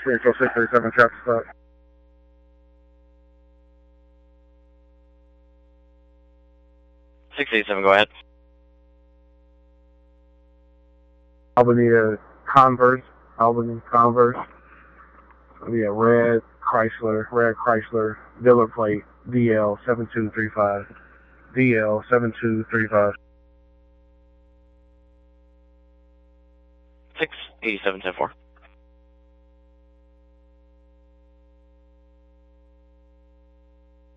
Springfield 637 traffic stop. Go ahead. Albany Converse. Yeah, red Chrysler, dealer plate, DL7235. DL7235. 68710-4.